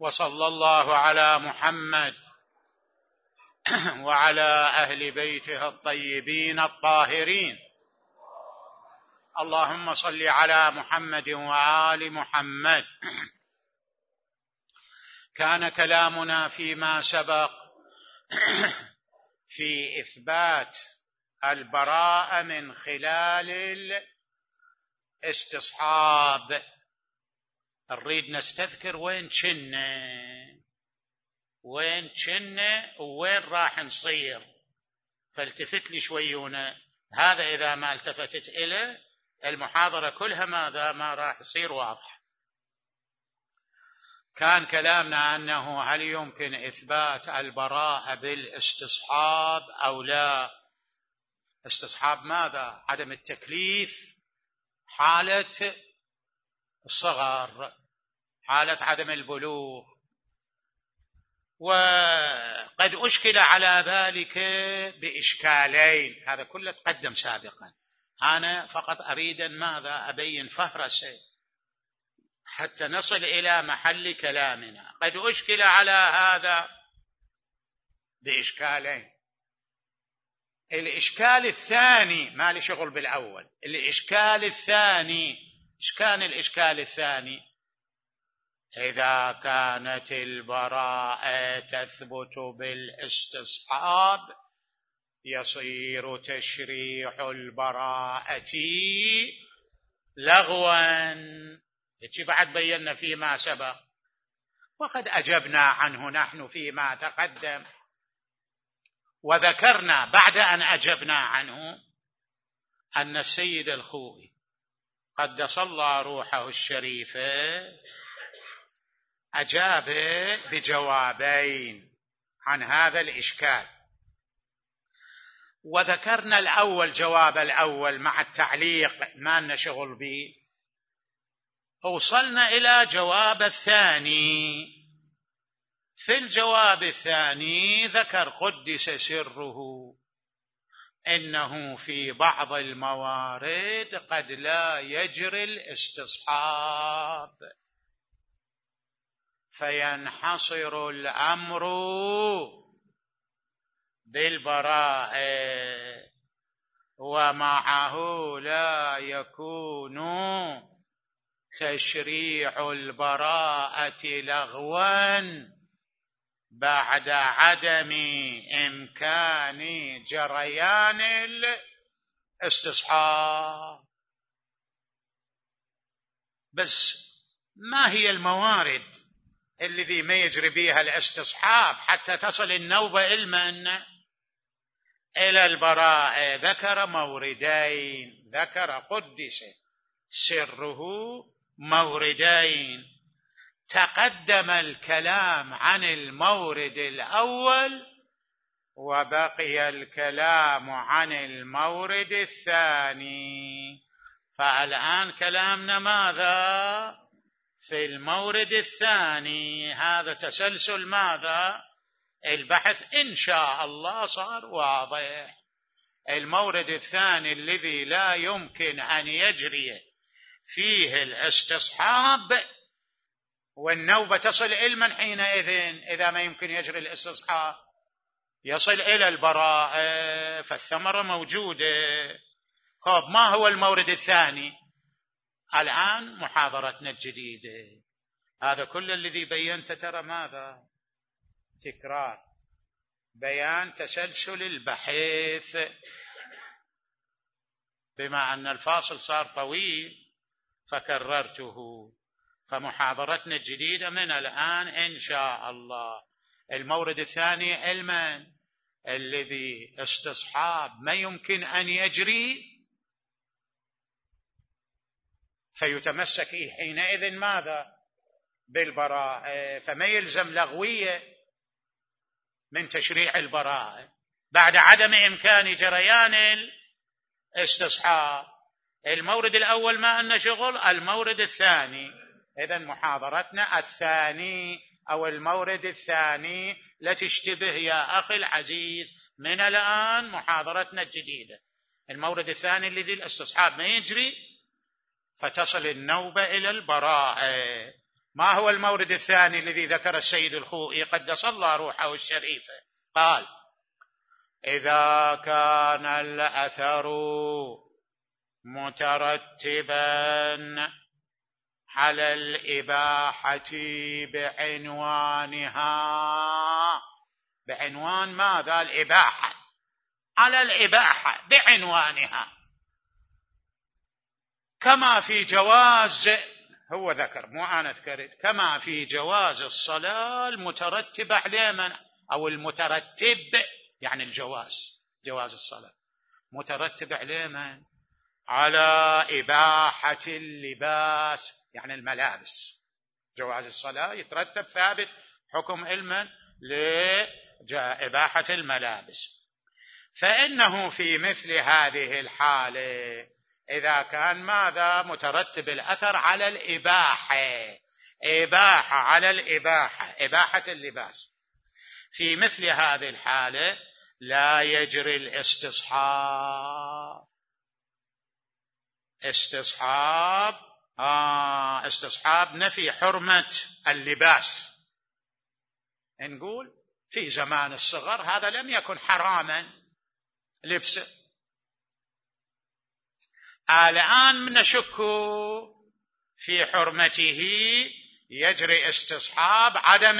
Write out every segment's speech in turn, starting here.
وصلى الله على محمد وعلى أهل بيته الطيبين الطاهرين. اللهم صل على محمد وآل محمد. كان كلامنا فيما سبق في إثبات البراءة من خلال الاستصحاب. نريد نستذكر وين كنا وين راح نصير، فالتفت لي شويونا. هذا إذا ما التفتت إليه المحاضرة كلها ما راح يصير واضح. كان كلامنا أنه هل يمكن إثبات البراءة بالاستصحاب أو لا. استصحاب ماذا؟ عدم التكليف، حالة الصغر، حالة عدم البلوغ. وقد أشكل على ذلك بإشكالين، هذا كله تقدم سابقا. أنا فقط أريد ماذا؟ أبين فهرسة حتى نصل إلى محل كلامنا. قد أشكل على هذا بإشكالين. الإشكال الثاني ما لي شغل بالأول. الإشكال الثاني، إيش كان الإشكال الثاني؟ إذا كانت البراءة تثبت بالاستصحاب يصير تشريح البراءة لغوا. هيك بعد بينا فيما سبق، وقد أجبنا عنه نحن فيما تقدم، وذكرنا بعد أن أجبنا عنه أن السيد الخوئي قدس الله روحه الشريفة أجاب بجوابين عن هذا الإشكال. وذكرنا الأول، جواب الأول مع التعليق ما لنا شغل به. وصلنا إلى جواب الثاني. في الجواب الثاني ذكر قدس سره إنه في بعض الموارد قد لا يجري الاستصحاب، فينحصر الأمر بالبراءة، ومعه لا يكون تشريع البراءة لغوا بعد عدم إمكان جريان الاستصحاب. بس ما هي الموارد الذي ما يجري بها الاستصحاب حتى تصل النوبة إلى البراءة؟ ذكر موردين، ذكر قدس سره موردين. تقدم الكلام عن المورد الأول وبقي الكلام عن المورد الثاني. فالآن كلامنا ماذا؟ في المورد الثاني. هذا تسلسل ماذا؟ البحث إن شاء الله صار واضح. المورد الثاني الذي لا يمكن أن يجري فيه الاستصحاب، والنوبة تصل إلى حينئذ إذا ما يمكن يجري الاستصحاب يصل إلى البراءة، فالثمرة موجودة. طب ما هو المورد الثاني؟ الآن محاضرتنا الجديدة. هذا كل الذي بينت ترى ماذا؟ تكرار، بيان تسلسل البحث. بما أن الفاصل صار طويل فكررته. فمحاضرتنا الجديدة من الآن إن شاء الله. المورد الثاني علما الذي استصحاب ما يمكن أن يجري، فيتمسك حينئذ ماذا؟ بالبراءة. فما يلزم لغوية من تشريع البراءة بعد عدم إمكان جريان الاستصحاب. المورد الأول ما أن شغل، المورد الثاني. إذن محاضرتنا الثاني أو المورد الثاني لا تشتبه يا أخي العزيز من الآن محاضرتنا الجديدة. المورد الثاني الذي الاستصحاب ما يجري فتصل النوبة إلى البراءة. ما هو المورد الثاني الذي ذكر السيد الخوئي قدس الله روحه الشريفة؟ قال: إذا كان الأثر مترتبا على الإباحة بعنوانها، بعنوان ماذا؟ الإباحة، على الإباحة بعنوانها، كما في جواز، هو ذكر مو أنا ذكرت، كما في جواز الصلاة المترتب عليه من، أو المترتب يعني الجواز، جواز الصلاة مترتب عليه من؟ على إباحة اللباس يعني الملابس. جواز الصلاة يترتب ثابت حكم علما لإباحة الملابس. فإنه في مثل هذه الحالة إذا كان ماذا؟ مترتب الأثر على الإباحة، إباحة على الإباحة، إباحة اللباس، في مثل هذه الحالة لا يجري الاستصحاب. استصحاب نفي حرمة اللباس. نقول في زمان الصغر هذا لم يكن حراما لبسه، الآن نشك في حرمته، يجري استصحاب عدم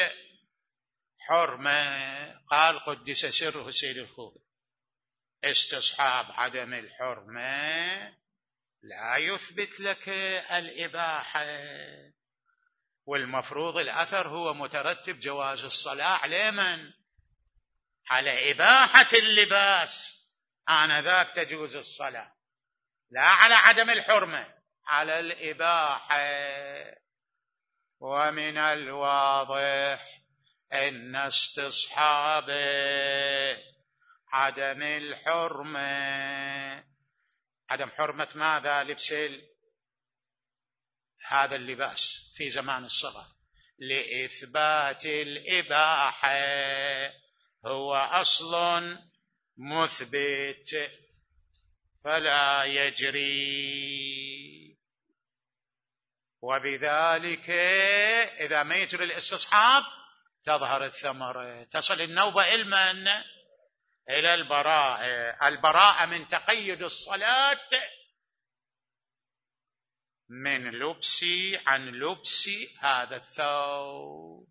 الحرمة. قال قدس سره السيد الخوئي: استصحاب عدم الحرمة لا يثبت لك الإباحة، والمفروض الأثر هو مترتب جواز الصلاة على من؟ على إباحة اللباس، آنذاك تجوز الصلاة، لا على عدم الحرمة، على الإباحة. ومن الواضح أن استصحاب عدم الحرمة، عدم حرمة ماذا؟ لبس هذا اللباس في زمان الصغر لإثبات الإباحة هو أصل مثبت فلا يجري. وبذلك إذا ما يجري الاستصحاب تظهر الثمرة، تصل النوبة علما إلى البراءة، البراءة من تقيد الصلاة من لبس عن لبس هذا الثوب.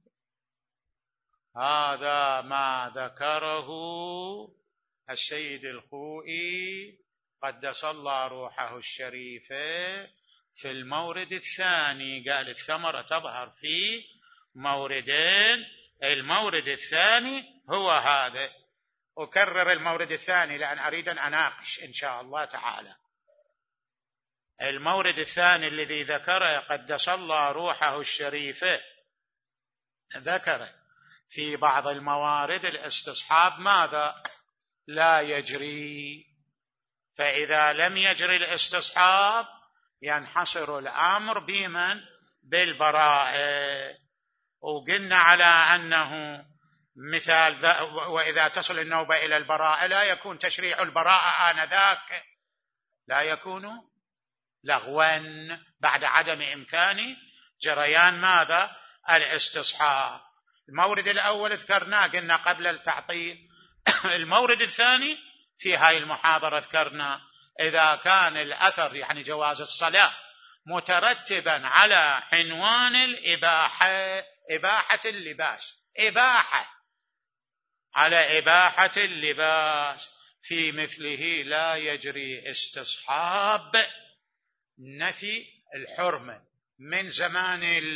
هذا ما ذكره السيد الخوئي قدس الله روحه الشريفة في المورد الثاني. قال الثمرة تظهر في موردين، المورد الثاني هو هذا. أكرر المورد الثاني لأن أريد أن أناقش إن شاء الله تعالى. المورد الثاني الذي ذكره قدس الله روحه الشريفة، ذكر في بعض الموارد الاستصحاب ماذا؟ لا يجري. فإذا لم يجري الاستصحاب ينحصر الأمر بمن؟ بالبراءة. وقلنا على أنه مثال وإذا تصل النوبة إلى البراءة لا يكون تشريع البراءة آنذاك، لا يكون لغوا بعد عدم إمكان جريان ماذا؟ الاستصحاب. المورد الأول ذكرناه قلنا قبل التعطيل. المورد الثاني في هاي المحاضرة ذكرنا إذا كان الأثر يعني جواز الصلاة مترتبا على عنوان الإباحة، إباحة اللباس، إباحة على إباحة اللباس، في مثله لا يجري استصحاب نفي الحرمة من زمان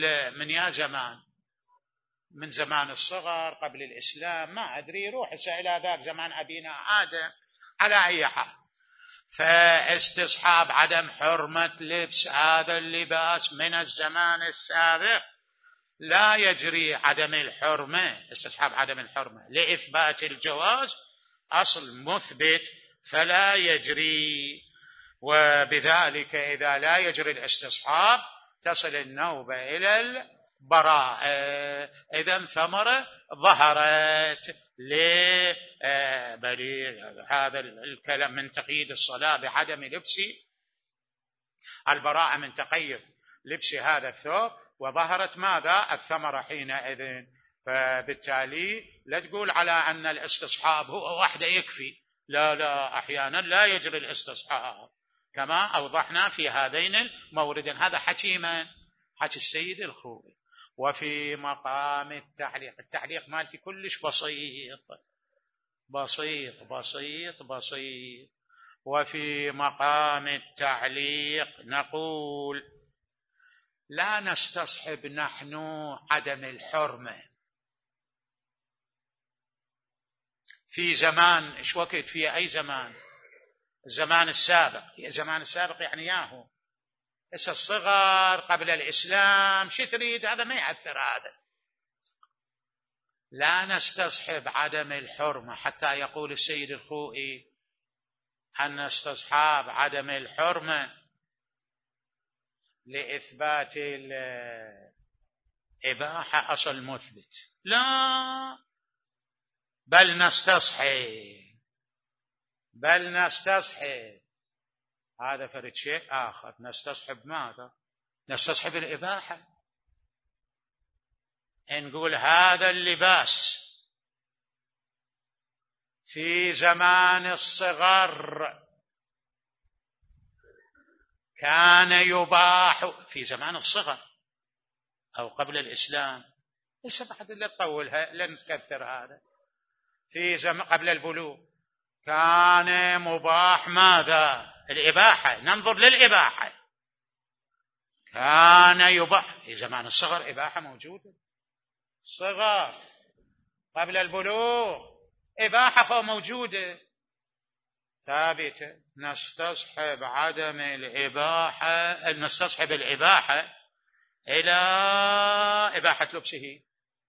من زمان الصغر قبل الإسلام، ما أدري، روح إلى ذاك زمان أبينا آدم. على أي حال فاستصحاب عدم حرمة لبس هذا اللباس من الزمان السابق لا يجري عدم الحرمة، استصحاب عدم الحرمة لإثبات الجواز أصل مثبت فلا يجري. وبذلك إذا لا يجري الاستصحاب تصل النوبة إلى البراءة. إذن ثمرة ظهرت لبليغ هذا الكلام من تقييد الصلاة بعدم لبس، البراءة من تقيد لبس هذا الثوب وظهرت ماذا؟ الثمرة حينئذ. فبالتالي لا تقول على أن الاستصحاب هو وحده يكفي، لا لا، أحيانا لا يجري الاستصحاب كما أوضحنا في هذين الموردين. هذا حكي من؟ حكي السيد الخوئي. وفي مقام التعليق مالتي كلش بسيط بسيط بسيط بسيط. وفي مقام التعليق نقول: لا نستصحب نحن عدم الحرمة في زمان، ايش وقت؟ في أي زمان؟ الزمان السابق. الزمان السابق يعني ياهو هسه الصغر قبل الإسلام، شو تريد؟ هذا ما يأثر. هذا لا نستصحب عدم الحرمة، حتى يقول السيد الخوئي أن استصحاب عدم الحرمة لإثبات الإباحة أصل مثبت، لا، بل نستصحب هذا فرد شيء آخر. نستصحب ماذا؟ نستصحب الإباحة. نقول هذا اللباس في زمان الصغر كان يباح، في زمان الصغر أو قبل الإسلام، ليس بعد لا تطولها لا نكثر هذا، في زمان قبل البلوغ كان مباح ماذا؟ الإباحة. ننظر للإباحة، كان يباح في زمان الصغر، إباحة موجودة. الصغر قبل البلوغ إباحة موجودة ثابتة. نستصحب عدم الإباحة، نستصحب الإباحة إلى إباحة لبسه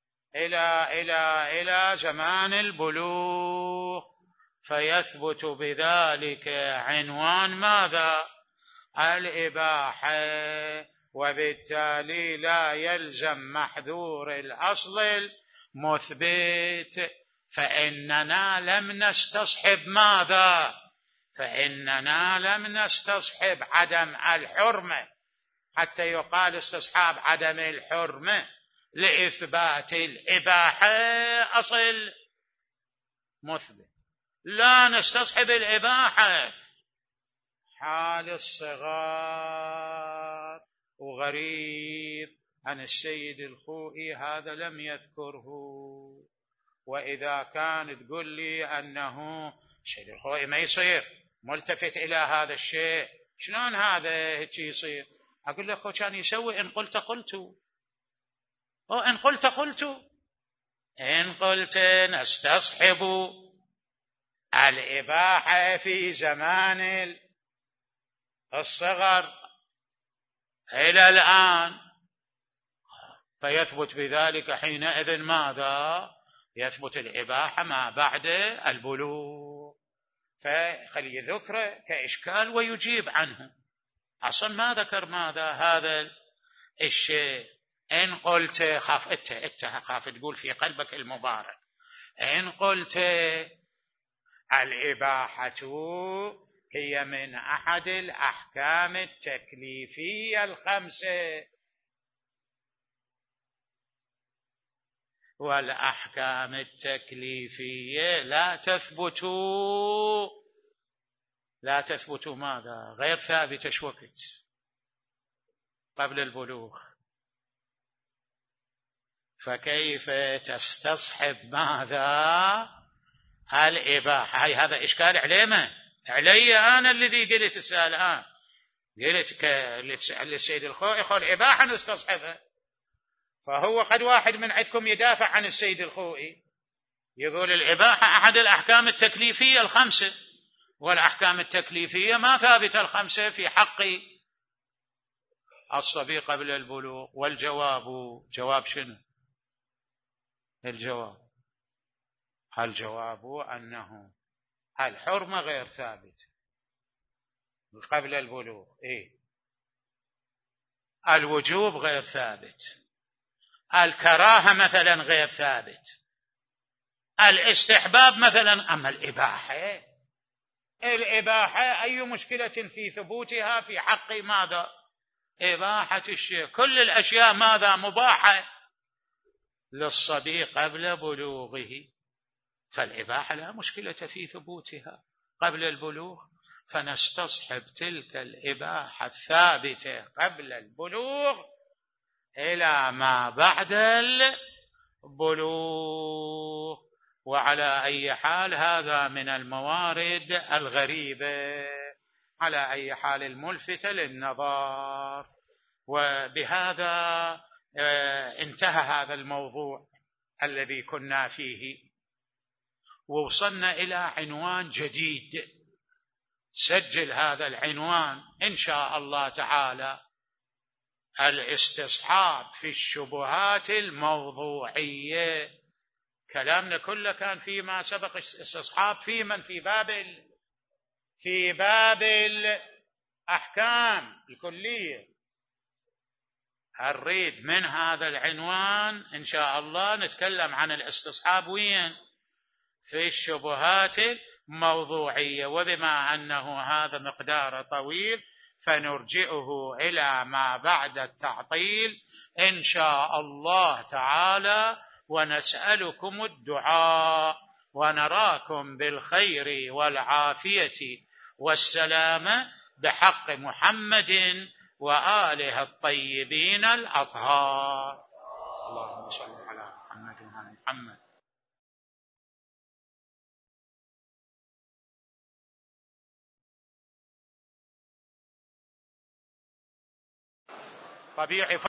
إلى زمان البلوغ، فيثبت بذلك عنوان ماذا؟ الإباحة، وبالتالي لا يلزم محذور الأصل المثبت. فإننا لم نستصحب ماذا؟ فإننا لم نستصحب عدم الحرمة حتى يقال استصحاب عدم الحرمة لإثبات الإباحة أصل مثبت. لا نستصحب الإباحة حال الصغار. وغريب عن السيد الخوئي هذا لم يذكره. وإذا كان تقول لي أنه السيد الخوئي ما يصير ملتفت إلى هذا الشيء، شلون هذا هيك يصير؟ أقول لك هو كان يسوي إن قلت قلت، وإن قلت قلت. إن قلت نستصحب الإباحة في زمان الصغر إلى الآن، فيثبت بذلك حينئذ ماذا؟ يثبت الإباحة ما بعد البلوغ. فخلي ذكره كإشكال ويجيب عنه. أصلا ما ذكر ماذا؟ هذا الشيء. إن قلت خاف أنت خاف تقول في قلبك المبارك، إن قلت الإباحة هي من أحد الأحكام التكليفية الخمسة، والأحكام التكليفية لا تثبت ماذا؟ غير ثابتة. شو وقت؟ قبل البلوغ. فكيف تستصحب ماذا؟ الإباحة. هذا إشكال علي أنا الذي قلت السؤال الآن، قلت للسيد الخوئي قال إباحة نستصحبها، فهو قد واحد من عندكم يدافع عن السيد الخوئي يقول الإباحة أحد الأحكام التكليفية الخمسة، والأحكام التكليفية ما ثابتة الخمسة في حق الصبي قبل البلوغ. والجواب جواب شنو؟ الجواب أنه الحرمة غير ثابت قبل البلوغ، الوجوب غير ثابت، الكراهة مثلا غير ثابت، الاستحباب مثلا. أما الإباحة أي مشكلة في ثبوتها في حق ماذا؟ إباحة الشيء، كل الأشياء ماذا؟ مباحة للصبي قبل بلوغه، فالإباحة لا مشكلة في ثبوتها قبل البلوغ، فنستصحب تلك الإباحة الثابتة قبل البلوغ إلى ما بعد البلوغ. وعلى أي حال هذا من الموارد الغريبة، على أي حال الملفتة للنظر. وبهذا انتهى هذا الموضوع الذي كنا فيه، ووصلنا إلى عنوان جديد. سجل هذا العنوان إن شاء الله تعالى: الاستصحاب في الشبهات الموضوعية. كلامنا كله كان فيما سبق استصحاب في من؟ في باب الأحكام الكلية. نريد من هذا العنوان إن شاء الله نتكلم عن الاستصحاب وين؟ في الشبهات الموضوعية. وبما أنه هذا مقدار طويل فنرجئه إلى ما بعد التعطيل إن شاء الله تعالى، ونسألكم الدعاء، ونراكم بالخير والعافية والسلامة بحق محمد وآله الطيبين الأطهار. اللهم صل على محمد وعلى محمد. طبيعي